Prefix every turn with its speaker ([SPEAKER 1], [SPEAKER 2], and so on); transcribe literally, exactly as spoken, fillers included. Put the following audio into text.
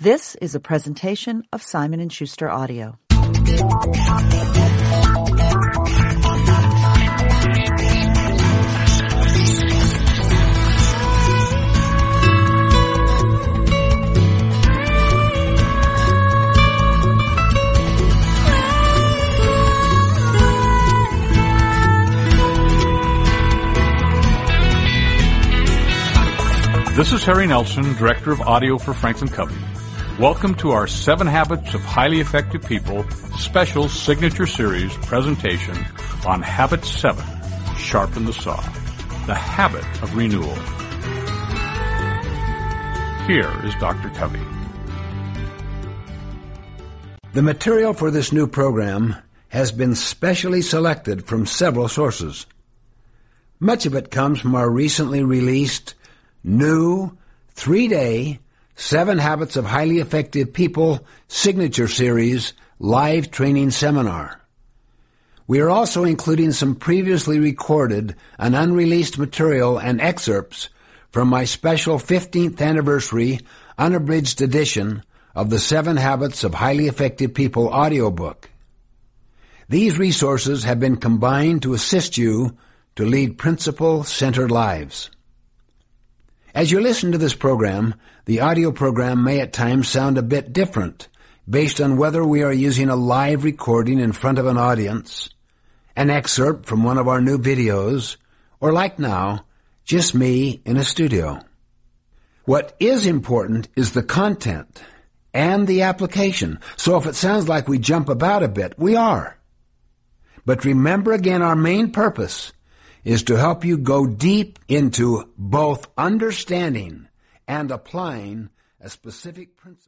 [SPEAKER 1] This is a presentation of Simon and Schuster Audio.
[SPEAKER 2] This is Harry Nelson, Director of Audio for Franklin Covey. Welcome to our Seven Habits of Highly Effective People special signature series presentation on Habit seven, Sharpen the Saw, the habit of renewal. Here is Doctor Covey.
[SPEAKER 3] The material for this new program has been specially selected from several sources. Much of it comes from our recently released new three-day Seven Habits of Highly Effective People signature series live training seminar. We are also including some previously recorded and unreleased material and excerpts from my special fifteenth anniversary unabridged edition of the Seven Habits of Highly Effective People audiobook. These resources have been combined to assist you to lead principle-centered lives. As you listen to this program, the audio program may at times sound a bit different based on whether we are using a live recording in front of an audience, an excerpt from one of our new videos, or like now, just me in a studio. What is important is the content and the application. So if it sounds like we jump about a bit, we are. But remember again, our main purpose is to help you go deep into both understanding and applying a specific principle.